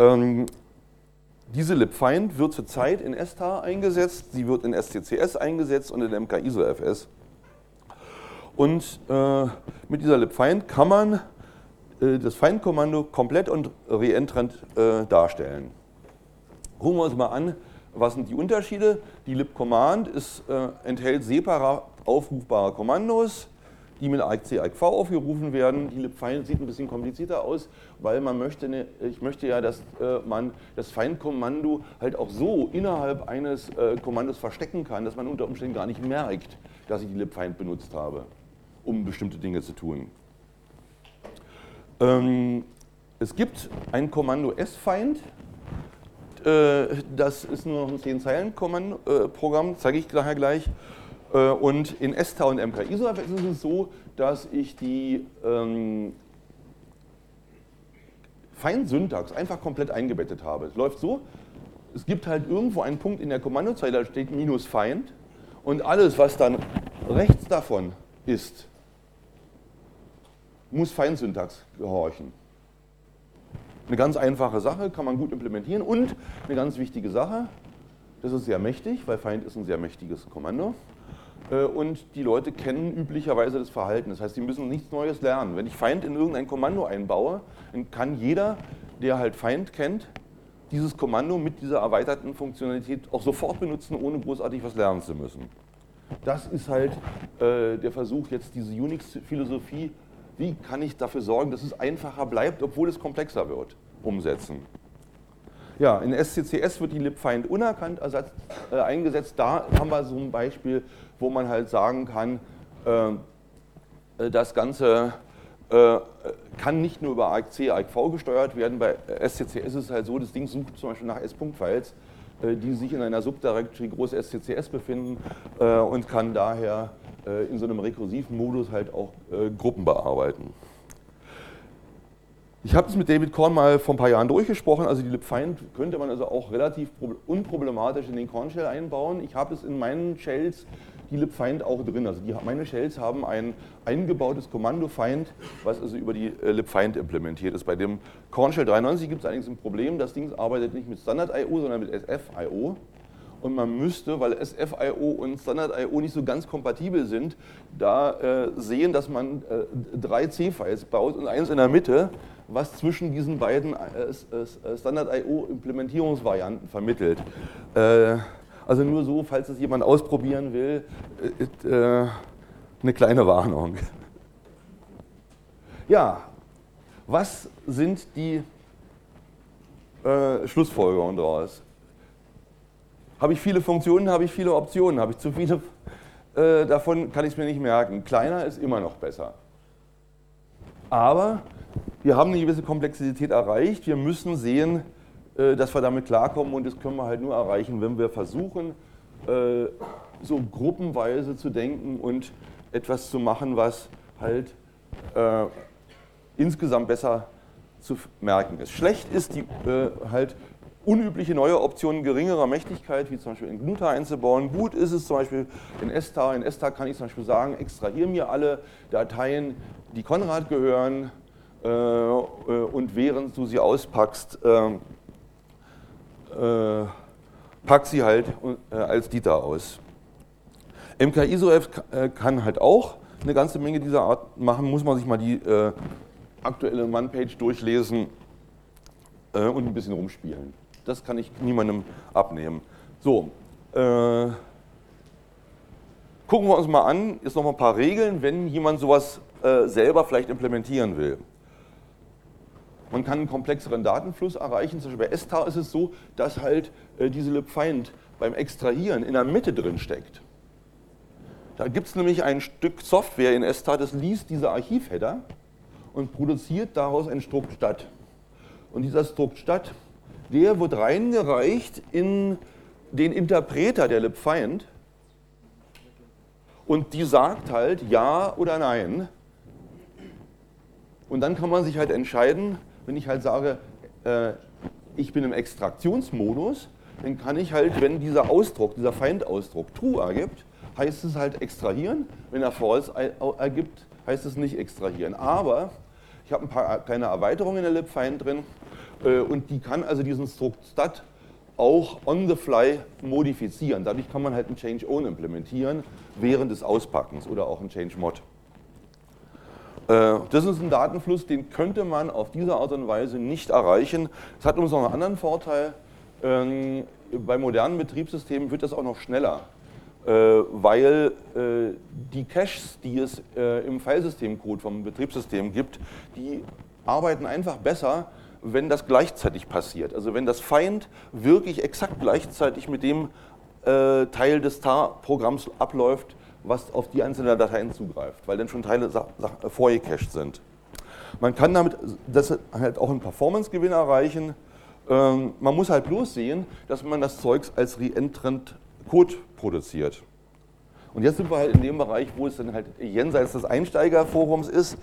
diese libfind wird zurzeit in STAR eingesetzt, sie wird in SCCS eingesetzt und in MK-ISO-FS. Und mit dieser libfind kann man das Find-Kommando komplett und reentrant darstellen. Gucken wir uns mal an, was sind die Unterschiede. Die lib-Command enthält separat aufrufbare Kommandos, die mit ARIC-C, ARIC-V aufgerufen werden. Die libfind sieht ein bisschen komplizierter aus, weil ich möchte ja, dass man das Find-Kommando halt auch so innerhalb eines Kommandos verstecken kann, dass man unter Umständen gar nicht merkt, dass ich die libfind benutzt habe, um bestimmte Dinge zu tun. Es gibt ein Kommando sfind, das ist nur noch ein 10-Zeilen-Programm, zeige ich nachher gleich. Und in STAR und MKISO ist es so, dass ich die Find-Syntax einfach komplett eingebettet habe. Es läuft so, es gibt halt irgendwo einen Punkt in der Kommandozeile, da steht -find und alles, was dann rechts davon ist, muss Find-Syntax gehorchen. Eine ganz einfache Sache, kann man gut implementieren und eine ganz wichtige Sache, das ist sehr mächtig, weil Find ist ein sehr mächtiges Kommando und die Leute kennen üblicherweise das Verhalten, das heißt, sie müssen nichts Neues lernen. Wenn ich Find in irgendein Kommando einbaue, dann kann jeder, der halt Find kennt, dieses Kommando mit dieser erweiterten Funktionalität auch sofort benutzen, ohne großartig was lernen zu müssen. Das ist halt der Versuch, jetzt diese Unix-Philosophie, wie kann ich dafür sorgen, dass es einfacher bleibt, obwohl es komplexer wird, umsetzen. Ja, in SCCS wird die libfind unerkannt eingesetzt. Da haben wir so ein Beispiel, wo man halt sagen kann, das Ganze kann nicht nur über ARIC-C, ARIC-V gesteuert werden. Bei SCCS ist es halt so, das Ding sucht zum Beispiel nach S-Punkt-Files, die sich in einer Subdirectory groß SCCS befinden und kann daher in so einem rekursiven Modus halt auch Gruppen bearbeiten. Ich habe es mit David Korn mal vor ein paar Jahren durchgesprochen, also die libfind könnte man also auch relativ unproblematisch in den Korn Shell einbauen. Ich habe es in meinen Shells die libfind auch drin, also meine Shells haben ein eingebautes Kommando find, was also über die libfind implementiert ist. Bei dem Korn Shell 93 gibt es allerdings ein Problem, das Ding arbeitet nicht mit Standard.io, sondern mit SF.io. Und man müsste, weil SF.io und Standard.io nicht so ganz kompatibel sind, da sehen, dass man 3 C-Files baut und eins in der Mitte, was zwischen diesen beiden Standard.io-Implementierungsvarianten vermittelt. Also nur so, falls es jemand ausprobieren will, eine kleine Warnung. Ja, was sind die Schlussfolgerungen daraus? Habe ich viele Funktionen, habe ich viele Optionen, habe ich zu viele davon, kann ich es mir nicht merken. Kleiner ist immer noch besser. Aber wir haben eine gewisse Komplexität erreicht, wir müssen sehen, dass wir damit klarkommen und das können wir halt nur erreichen, wenn wir versuchen, so gruppenweise zu denken und etwas zu machen, was halt insgesamt besser zu merken ist. Schlecht ist die halt unübliche neue Optionen geringerer Mächtigkeit, wie zum Beispiel in GNU einzubauen. Gut ist es zum Beispiel in STAR. In STAR kann ich zum Beispiel sagen, extrahiere mir alle Dateien, die Konrad gehören und während du sie auspackst, pack sie halt als Dieter aus. MKISO-F kann halt auch eine ganze Menge dieser Art machen, muss man sich mal die aktuelle Man-Page durchlesen und ein bisschen rumspielen. Das kann ich niemandem abnehmen. So, gucken wir uns mal an, jetzt noch mal ein paar Regeln, wenn jemand sowas selber vielleicht implementieren will. Man kann einen komplexeren Datenfluss erreichen, zum Beispiel bei STAR ist es so, dass halt diese libfind beim Extrahieren in der Mitte drin steckt. Da gibt es nämlich ein Stück Software in STAR, das liest diese Archivheader und produziert daraus ein Strukt Stat. Und dieser Strukt Stat, der wird reingereicht in den Interpreter der libfind und die sagt halt ja oder nein. Und dann kann man sich halt entscheiden, wenn ich halt sage, ich bin im Extraktionsmodus, dann kann ich halt, wenn dieser Ausdruck, dieser Find-Ausdruck True ergibt, heißt es halt extrahieren. Wenn er False ergibt, heißt es nicht extrahieren. Aber ich habe ein paar kleine Erweiterungen in der libfind drin und die kann also diesen Strukt Stat auch on the fly modifizieren. Dadurch kann man halt einen Change Own implementieren während des Auspackens oder auch einen Change Mod. Das ist ein Datenfluss, den könnte man auf diese Art und Weise nicht erreichen. Es hat uns noch einen anderen Vorteil. Bei modernen Betriebssystemen wird das auch noch schneller, weil die Caches, die es im Filesystemcode vom Betriebssystem gibt, die arbeiten einfach besser, wenn das gleichzeitig passiert. Also wenn das Find wirklich exakt gleichzeitig mit dem Teil des Tar-Programms abläuft, was auf die einzelnen Dateien zugreift, weil dann schon Teile vorgecached sind. Man kann damit das halt auch einen Performance-Gewinn erreichen. Man muss halt bloß sehen, dass man das Zeugs als reentrant Code produziert. Und jetzt sind wir halt in dem Bereich, wo es dann halt jenseits des Einsteigerforums ist.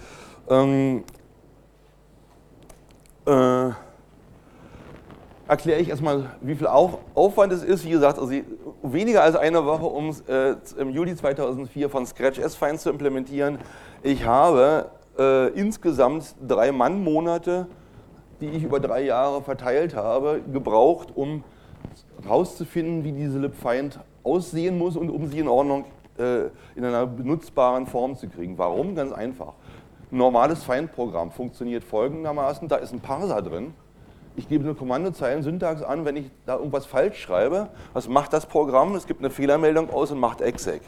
Erkläre ich erstmal, wie viel Aufwand es ist. Wie gesagt, also weniger als eine Woche, um es im Juli 2004 von Scratch S-Find zu implementieren. Ich habe insgesamt 3 Mannmonate, die ich über 3 Jahre verteilt habe, gebraucht, um herauszufinden, wie diese libfind aussehen muss und um sie in Ordnung in einer benutzbaren Form zu kriegen. Warum? Ganz einfach. Ein normales Find-Programm funktioniert folgendermaßen, da ist ein Parser drin. Ich gebe eine Kommandozeilen Syntax an, wenn ich da irgendwas falsch schreibe. Was macht das Programm? Es gibt eine Fehlermeldung aus und macht Exit.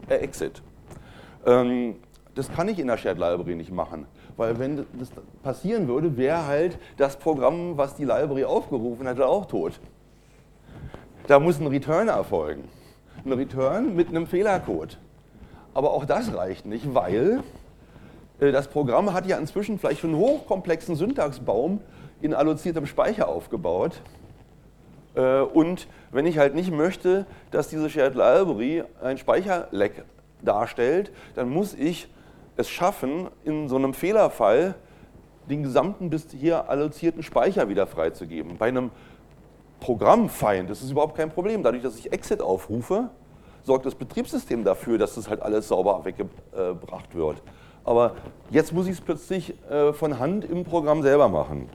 Das kann ich in der Shared Library nicht machen, weil wenn das passieren würde, wäre halt das Programm, was die Library aufgerufen hätte, auch tot. Da muss ein Return erfolgen. Ein Return mit einem Fehlercode. Aber auch das reicht nicht, weil das Programm hat ja inzwischen vielleicht schon einen hochkomplexen Syntaxbaum in alloziertem Speicher aufgebaut. Und wenn ich halt nicht möchte, dass diese Shared Library ein Speicherleck darstellt, dann muss ich es schaffen, in so einem Fehlerfall den gesamten bis hier allozierten Speicher wieder freizugeben. Bei einem Programmfind ist es überhaupt kein Problem. Dadurch, dass ich Exit aufrufe, sorgt das Betriebssystem dafür, dass das halt alles sauber weggebracht wird. Aber jetzt muss ich es plötzlich von Hand im Programm selber machen.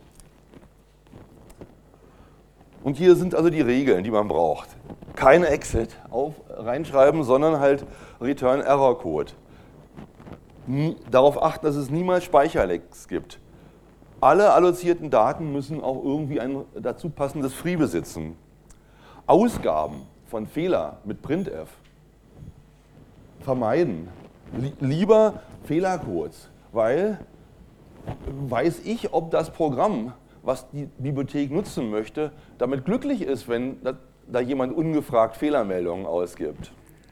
Und hier sind also die Regeln, die man braucht. Keine Exit reinschreiben, sondern halt Return Error Code. Darauf achten, dass es niemals Speicherlecks gibt. Alle allozierten Daten müssen auch irgendwie ein dazu passendes Free besitzen. Ausgaben von Fehler mit Printf vermeiden. Lieber Fehlercodes, weil weiß ich, ob das Programm, was die Bibliothek nutzen möchte, damit glücklich ist, wenn da jemand ungefragt Fehlermeldungen ausgibt.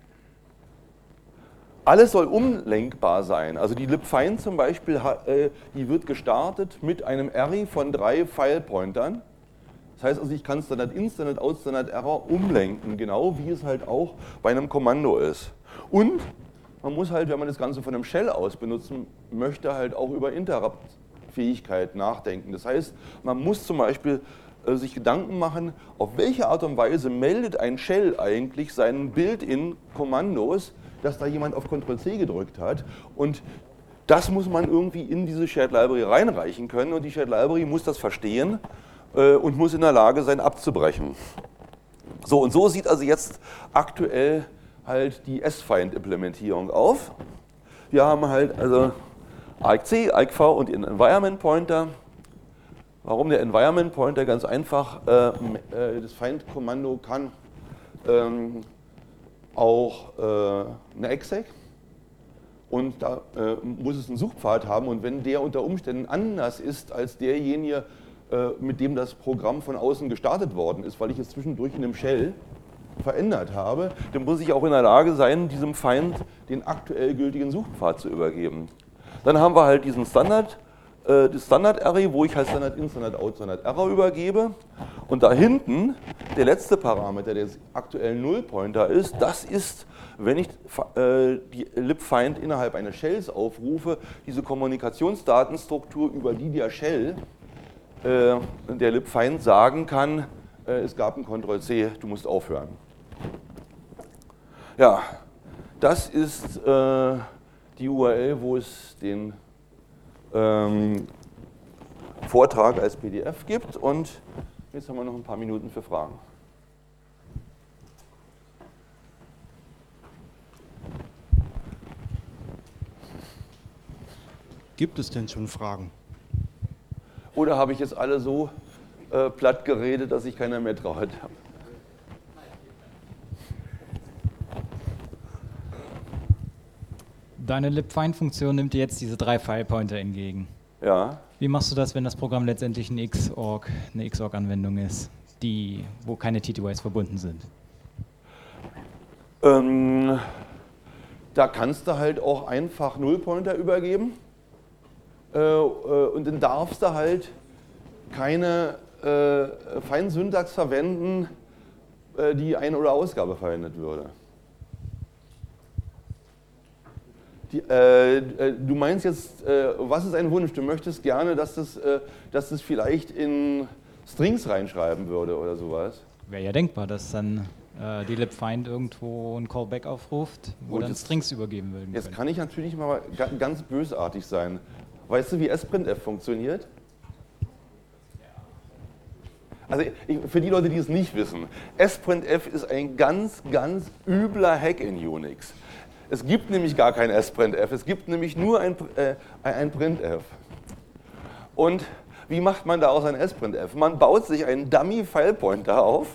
Alles soll umlenkbar sein. Also die libfind zum Beispiel, die wird gestartet mit einem Array von 3 File-Pointern. Das heißt also, ich kann Standard in, Standard out, Standard error umlenken, genau wie es halt auch bei einem Kommando ist. Und man muss halt, wenn man das Ganze von einem Shell aus benutzen möchte, halt auch über Interrupt-Fähigkeit nachdenken. Das heißt, man muss zum Beispiel sich Gedanken machen, auf welche Art und Weise meldet ein Shell eigentlich seinen Built-in-Kommandos, dass da jemand auf Ctrl-C gedrückt hat. Und das muss man irgendwie in diese Shared Library reinreichen können. Und die Shared Library muss das verstehen und muss in der Lage sein, abzubrechen. So, und so sieht also jetzt aktuell halt die S-Find-Implementierung auf. Wir haben halt also ArcC, ArcV und den Environment Pointer. Warum der Environment Pointer? Ganz einfach, das Find-Kommando kann auch eine exec und da muss es einen Suchpfad haben und wenn der unter Umständen anders ist als derjenige, mit dem das Programm von außen gestartet worden ist, weil ich es zwischendurch in einem Shell verändert habe, dann muss ich auch in der Lage sein, diesem Feind den aktuell gültigen Suchpfad zu übergeben. Dann haben wir halt diesen das Standard-Array, wo ich halt Standard in, Standard out, Standard error übergebe. Und da hinten, der letzte Parameter, der aktuell Null-Pointer ist, das ist, wenn ich die libfind innerhalb eines Shells aufrufe, diese Kommunikationsdatenstruktur, über die der Shell der libfind sagen kann, es gab ein Ctrl-C, du musst aufhören. Ja, das ist die URL, wo es den Vortrag als PDF gibt und jetzt haben wir noch ein paar Minuten für Fragen. Gibt es denn schon Fragen? Oder habe ich jetzt alle so platt geredet, dass ich keiner mehr traut habe? Deine libfind-Funktion nimmt dir jetzt diese 3 File-Pointer entgegen. Ja. Wie machst du das, wenn das Programm letztendlich eine XORG-Anwendung ist, wo keine TTYs verbunden sind? Da kannst du halt auch einfach Nullpointer übergeben und dann darfst du halt keine Feinsyntax verwenden, die Ein- oder Ausgabe verwendet würde. Du meinst jetzt, was ist ein Wunsch? Du möchtest gerne, dass das vielleicht in Strings reinschreiben würde oder sowas? Wäre ja denkbar, dass dann die libfind irgendwo ein Callback aufruft, wo dann Strings übergeben werden können. Jetzt kann ich natürlich mal ganz bösartig sein. Weißt du, wie sprintf funktioniert? Also für die Leute, die es nicht wissen, sprintf ist ein ganz, ganz übler Hack in Unix. Es gibt nämlich gar kein sprintf, es gibt nämlich nur ein printf. Und wie macht man daraus ein sprintf? Man baut sich einen Dummy-File-Pointer auf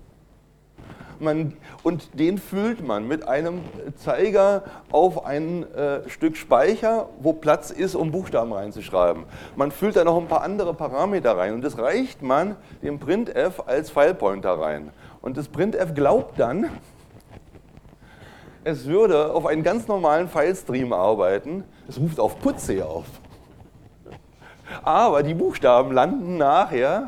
und den füllt man mit einem Zeiger auf ein Stück Speicher, wo Platz ist, um Buchstaben reinzuschreiben. Man füllt da noch ein paar andere Parameter rein und das reicht man dem printf als File-Pointer rein. Und das printf glaubt dann, es würde auf einen ganz normalen Filestream arbeiten, es ruft auf Putze auf. Aber die Buchstaben landen nachher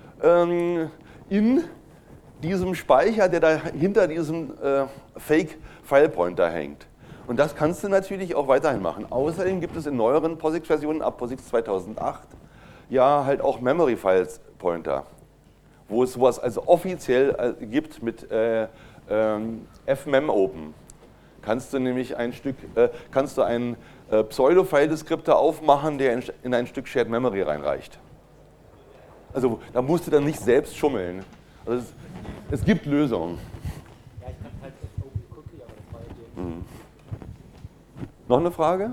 in diesem Speicher, der da hinter diesem Fake-File-Pointer hängt. Und das kannst du natürlich auch weiterhin machen. Außerdem gibt es in neueren POSIX-Versionen, ab POSIX 2008, ja halt auch Memory-Files-Pointer, wo es sowas also offiziell gibt mit fmemopen. Kannst du nämlich einen Pseudo-File-Deskriptor aufmachen, der in ein Stück Shared Memory reinreicht. Also da musst du dann nicht selbst schummeln. Also es gibt Lösungen. Ja, ich kann halt Open Cookie, aber das war ja Noch eine Frage?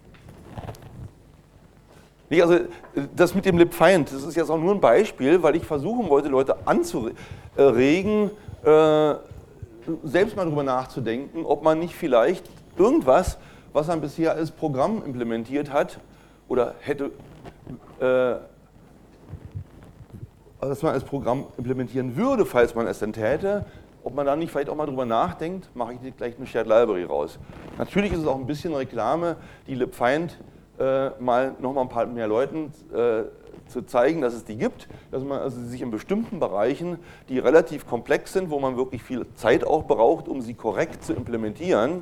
Nee, also das mit dem libfind, das ist jetzt auch nur ein Beispiel, weil ich versuchen wollte, Leute anzuregen, selbst mal drüber nachzudenken, ob man nicht vielleicht irgendwas, was man bisher als Programm implementiert hat oder hätte, was man als Programm implementieren würde, falls man es denn täte, ob man da nicht vielleicht auch mal drüber nachdenkt, mache ich gleich eine Shared Library raus. Natürlich ist es auch ein bisschen Reklame, die libfind noch mal ein paar mehr Leuten zu zeigen, dass es die gibt, dass man also sich in bestimmten Bereichen, die relativ komplex sind, wo man wirklich viel Zeit auch braucht, um sie korrekt zu implementieren,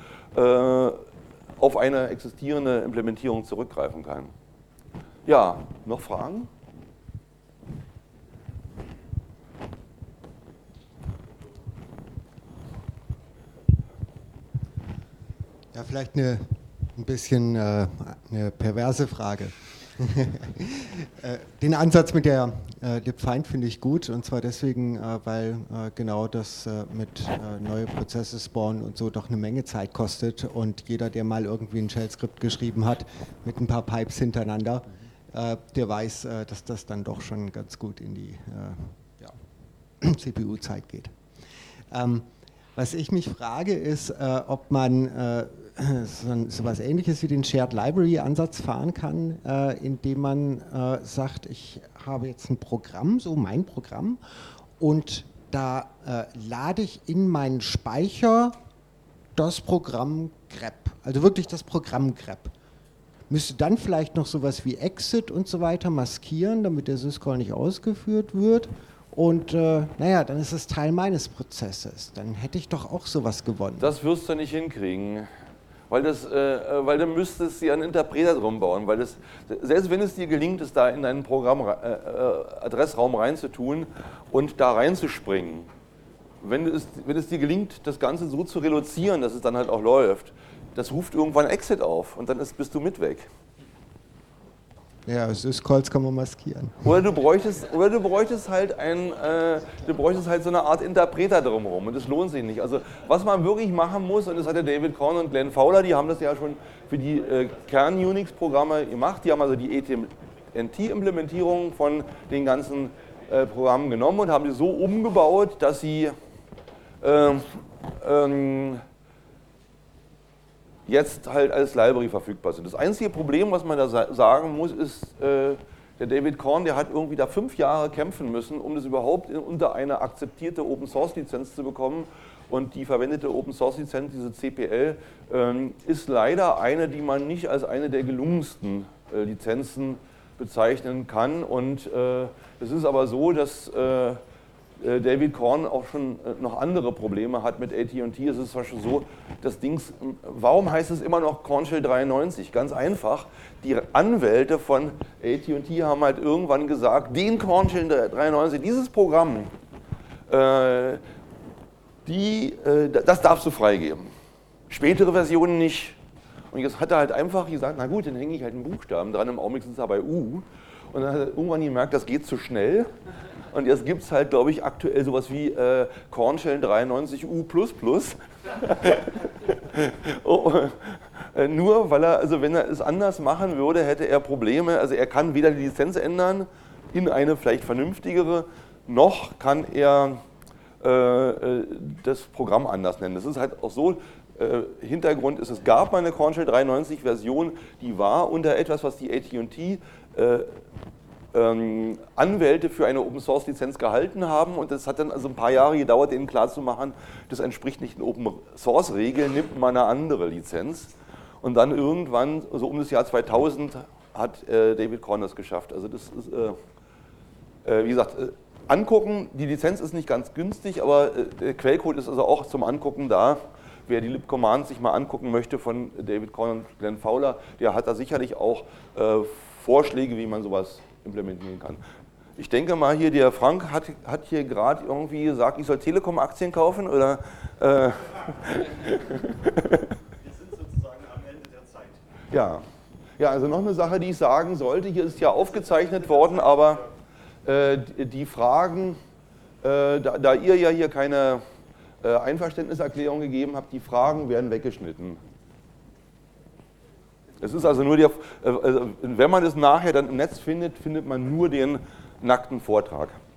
auf eine existierende Implementierung zurückgreifen kann. Ja, noch Fragen? Ja, vielleicht ein bisschen eine perverse Frage. Den Ansatz mit der libfind finde ich gut, und zwar deswegen, weil genau das mit neue Prozesse spawnen und so doch eine Menge Zeit kostet, und jeder, der mal irgendwie ein Shell-Skript geschrieben hat mit ein paar Pipes hintereinander, der weiß, dass das dann doch schon ganz gut in die CPU-Zeit geht. Was ich mich frage, ist, ob man so etwas Ähnliches wie den Shared Library-Ansatz fahren kann, indem man sagt, ich habe jetzt ein Programm, so mein Programm, und da lade ich in meinen Speicher das Programm grep, also wirklich das Programm grep. Müsste dann vielleicht noch sowas wie Exit und so weiter maskieren, damit der Syscall nicht ausgeführt wird. Und naja, dann ist es Teil meines Prozesses. Dann hätte ich doch auch sowas gewonnen. Das wirst du nicht hinkriegen, weil du müsstest dir einen Interpreter drum bauen. Weil selbst wenn es dir gelingt, es da in deinen Adressraum reinzutun und da reinzuspringen, wenn es dir gelingt, das Ganze so zu reduzieren, dass es dann halt auch läuft, das ruft irgendwann Exit auf und dann bist du mit weg. Ja, Syscalls kann man maskieren. Oder du bräuchtest halt so eine Art Interpreter drumherum, und das lohnt sich nicht. Also was man wirklich machen muss, und das hat der David Korn und Glenn Fowler, die haben das ja schon für die Kern-Unix-Programme gemacht, die haben also die ETNT-Implementierung von den ganzen Programmen genommen und haben die so umgebaut, dass sie jetzt halt als Library verfügbar sind. Das einzige Problem, was man da sagen muss, ist, der David Korn, der hat irgendwie da 5 Jahre kämpfen müssen, um das überhaupt unter eine akzeptierte Open-Source-Lizenz zu bekommen. Und die verwendete Open-Source-Lizenz, diese CPL, ist leider eine, die man nicht als eine der gelungensten Lizenzen bezeichnen kann. Und es ist aber so, dass David Korn auch schon noch andere Probleme hat mit AT&T. Es ist zum Beispiel so, das Ding, warum heißt es immer noch Korn Shell 93? Ganz einfach, die Anwälte von AT&T haben halt irgendwann gesagt, den Korn Shell 93, dieses Programm, das darfst du freigeben. Spätere Versionen nicht. Und jetzt hat er halt einfach gesagt, na gut, dann hänge ich halt einen Buchstaben dran, im Augenblick sind es aber U. Und dann hat er irgendwann gemerkt, das geht zu schnell. Und jetzt gibt es halt, glaube ich, aktuell sowas wie Korn Shell 93 U++. Nur weil er, also wenn er es anders machen würde, hätte er Probleme. Also er kann weder die Lizenz ändern in eine vielleicht vernünftigere, noch kann er das Programm anders nennen. Das ist halt auch so, Hintergrund ist, es gab mal eine Korn Shell 93 Version, die war unter etwas, was die AT&T Anwälte für eine Open-Source-Lizenz gehalten haben, und das hat dann also ein paar Jahre gedauert, denen klarzumachen, das entspricht nicht den Open-Source-Regeln, nimmt man eine andere Lizenz. Und dann irgendwann, so um das Jahr 2000, hat David Korn das geschafft. Also das ist, wie gesagt, angucken, die Lizenz ist nicht ganz günstig, aber der Quellcode ist also auch zum Angucken da. Wer die libcommands sich mal angucken möchte von David Korn und Glenn Fowler, der hat da sicherlich auch Vorschläge, wie man sowas implementieren kann. Ich denke mal hier, der Frank hat hier gerade irgendwie gesagt, ich soll Telekom-Aktien kaufen, oder? Wir sind sozusagen am Ende der Zeit. Ja. Ja, also noch eine Sache, die ich sagen sollte, hier ist ja aufgezeichnet worden, aber die Fragen, da ihr ja hier keine Einverständniserklärung gegeben habt, die Fragen werden weggeschnitten. Es ist also nur wenn man es nachher dann im Netz findet, findet man nur den nackten Vortrag.